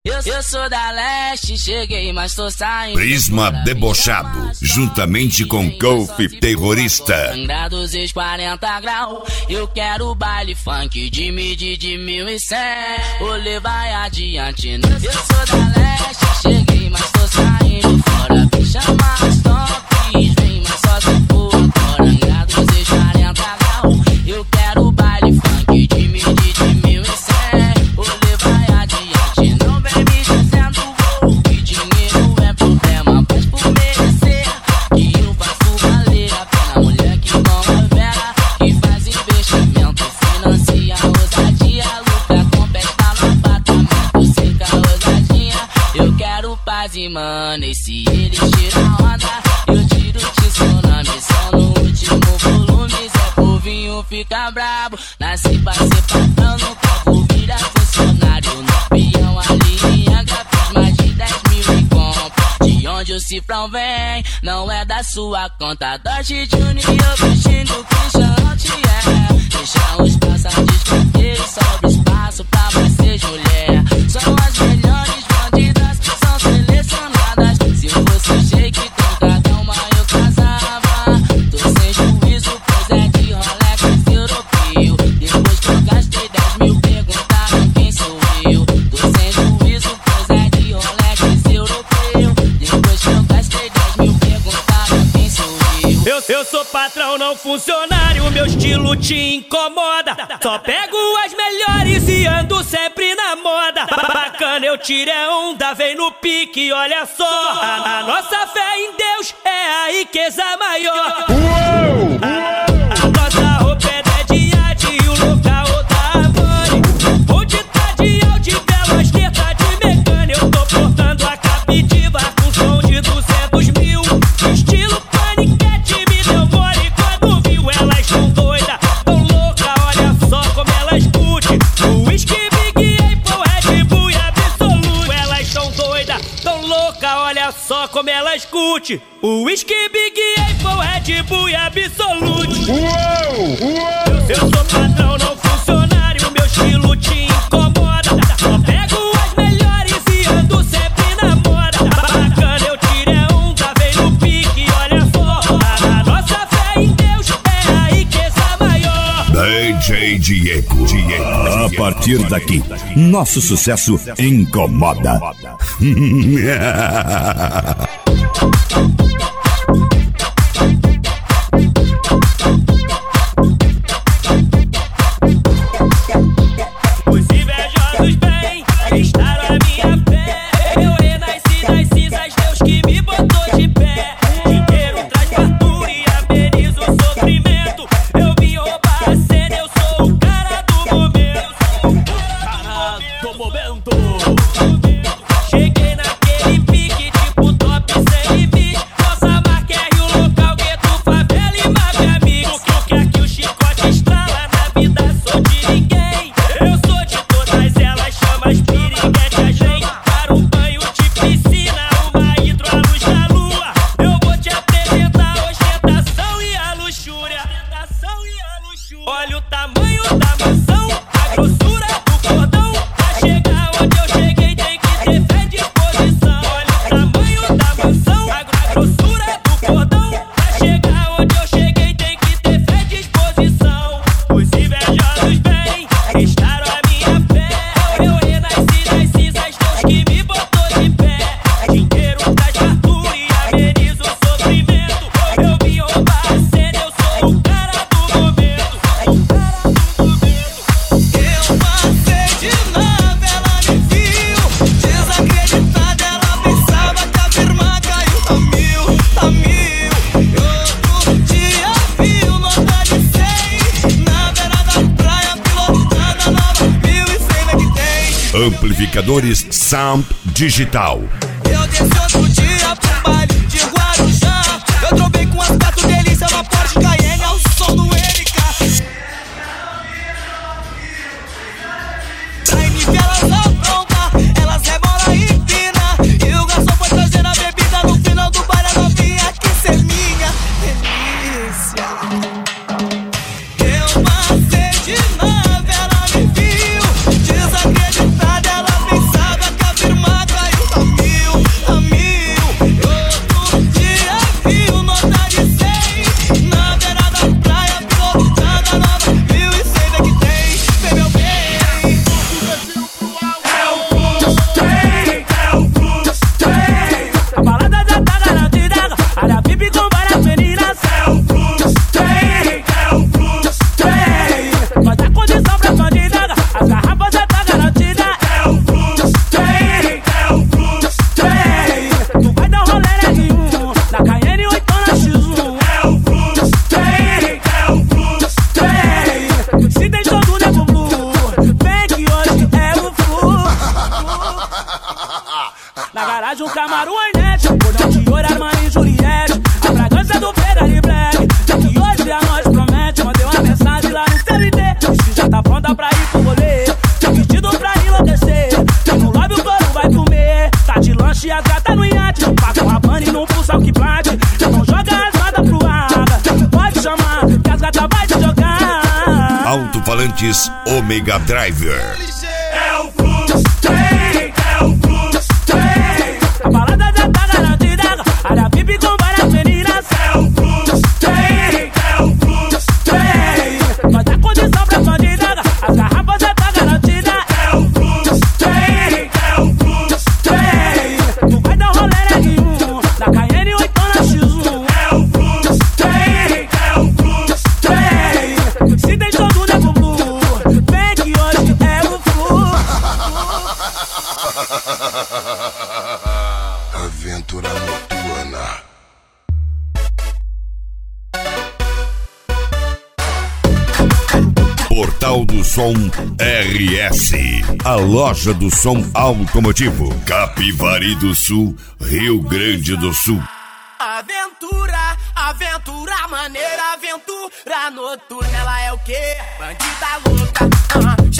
Eu sou da leste, cheguei, mas tô saindo. Prisma debochado, juntamente com Golf Terrorista. Angra 240 graus, eu quero baile funk de medir de 1100. O rolê vai adiante. Eu sou da leste, cheguei, mas tô saindo fora. Me chama as tops, vem, mas só se for agora. Angra 240 graus, eu quero baile funk de medir de 1100. O rolê vai adiante. Não vem me dizendo vou, que dinheiro é problema. Mas por merecer, que eu faço valer a pena. Mulher que não é vera, que faz investimento, financia ousadia, lucra com festa no apartamento. Seca ousadinha, eu quero paz e mano. E se eles tiram onda, eu tiro de tsunami. Só no último volume, Zé Povinho fica brabo. Nasci pra ser patrão, nunca vou virar funcionário. No peão ali em Angra, fiz mais de 10 mil em compra. De onde o cifrão vem, não é da sua conta. Dodge Junior vestindo Christian Lotier. Deixa os passagens corteiros, sobra espaço pra você, mulher. São as melhores bandidas, são selecionadas. Se eu fosse shake com cada uma eu casava. Tô sem juízo, pois é de Rolex europeu. Depois que eu gastei 10 mil, perguntaram quem sou eu. Tô sem juízo, pois é de Rolex europeu. Depois que eu gastei 10 mil, perguntaram quem sou eu. Eu sou patrão, não funcionário, meu estilo te incomoda. Só pego as melhores e ando sempre na moda. Bacana, eu tirei onda, vem no pique, olha só. A nossa fé em Deus é a riqueza maior. A nossa roupa é de arte e o local da Havane. Onde tá de Audi, belas tetas de mecânica. Eu tô portando a captiva com som de 200 mil. Estilo paniquete, me deu mole quando viu. Elas tão doidas, tão louca, olha só como elas curtem. O whisky, Big Apple, Red Bull e Absolute. Elas tão doidas, tão louca, olha só como elas curtem. O whisky, Big Apple, Red Bull e Absolute. Eu sou patrão, não funcionário, meu estilo te incomoda. Só pego as melhores e ando sempre na moda. Bacana, eu tirei onda, vem no pique, olha só. A nossa fé em Deus é a riqueza maior. DJ Diego. A partir daqui, nosso sucesso incomoda. Os invejosos bem, conquistaram a minha fé. Eu renasci das cinzas, Deus que me botou de pé. Dinheiro traz fartura e ameniza o sofrimento. Eu vim roubar a cena, eu sou o cara do momento. Cheguei naquele pique, tipo top sem limite. Nossa marca é o local, gueto, favela e máfia amigo. Que aqui o chicote estrala, na vida sou de ninguém. Eu sou de todas elas, chama as piriguete, a gente. Para um banho de piscina, uma hidro, a luz da lua. Eu vou te apresentar a ostentação e a luxúria. Olha o tamanho da mansão, a grossura do cordão. Pra chegar onde eu cheguei tem que ter fé e disposição. Olha o tamanho da mansão, a grossura do cordão. Pra chegar onde eu cheguei tem que ter fé e disposição. Os invejosos bem, conquistaram a minha fé. Eu renasci das cinzas, Deus que me botou de pé. Dinheiro traz fartura e ameniza o sofrimento. Eu vim roubar a cena, eu sou o cara do momento. Eu passei de nave, ela me viu. Desacreditada, ela pensava que a firma caiu. Tá mil. Outro dia viu nota de 100 na beira da praia, pilotando a nova 1100, né que tem. Amplificadores Sound Digital. Eu desci outro dia pro baile de Guarujá. Eu trovei com aspecto delícia, uma Porsche Cayenne ao som do MK. Time elas apronta, elas rebolam e empina. E o garçom foi trazendo a bebida no final do baile. A novinha quis ser minha delícia. Eu passei de nave, ela me viu. Desacreditada, ela pensava que a firma Na garagem um Camaro Hornet, cordão de ouro, Armani e Juliette. A fragrância do Ferrari Black, que hoje a noite promete. Mandei uma mensagem lá no CLT, que já tá pronta pra ir pro rolê. Tem vestido pra enlouquecer, no lobby o couro vai comer. Tá de lanche e as gatas no iate, paga uma banda e não pulsa o que bate. Então joga as matas pro ar, pode chamar, que as gatas vai te jogar. Alto-falantes Omega Driver. É o fluxo, é o fluxo, a balada já tá garantida, área VIP com várias meninas. É o fluxo, é o fluxo, nós dá condição pra bandida, as garrafas já tá garantida. É o fluxo, é o fluxo, tu vai dar rolê nenhum, na Cayenne ou então na X1. É o fluxo, é o fluxo, se tem todo nego blue, vem que hoje é o fluxo. Aventura noturna. Portal do Som RS, a loja do som automotivo, Capivari do Sul, Rio Grande do Sul. Aventura, aventura maneira, aventura noturna. Ela é o quê? Bandida louca,